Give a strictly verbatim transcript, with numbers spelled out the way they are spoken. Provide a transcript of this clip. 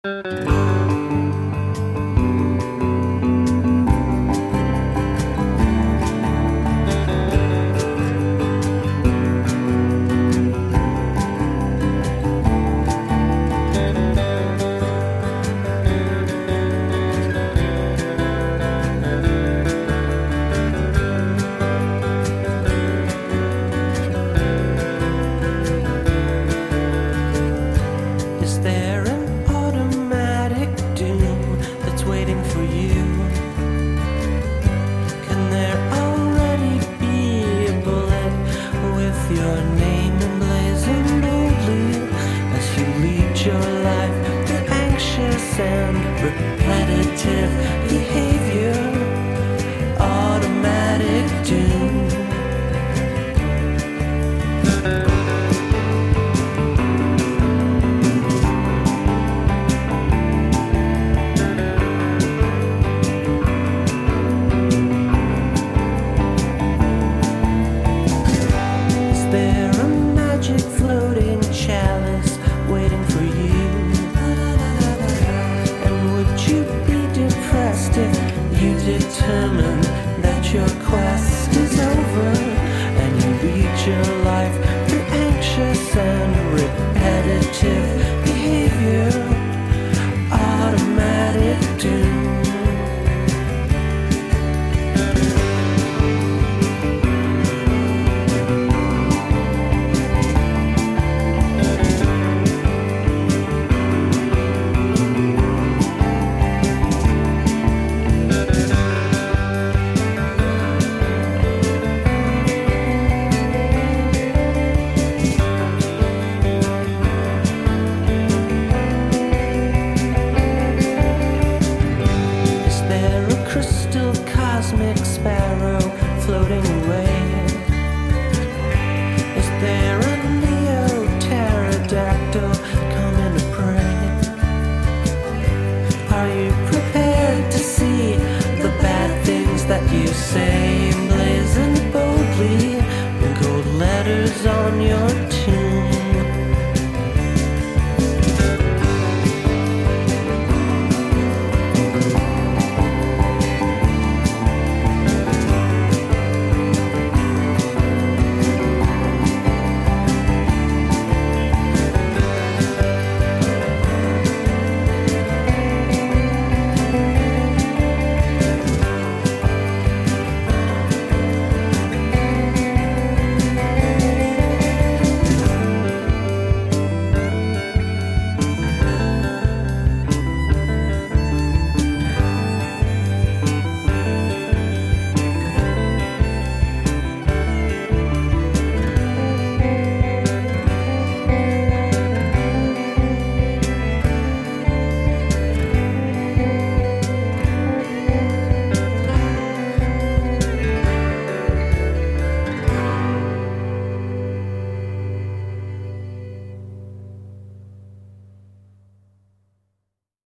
Is there an automatic doom that's waiting for you? Can there already be a bullet with your name emblazoned boldly as you lead your life through anxious and repetitive behavior? Automatic doom. Floating chalice waiting for you. And would you be depressed if you determined that your quest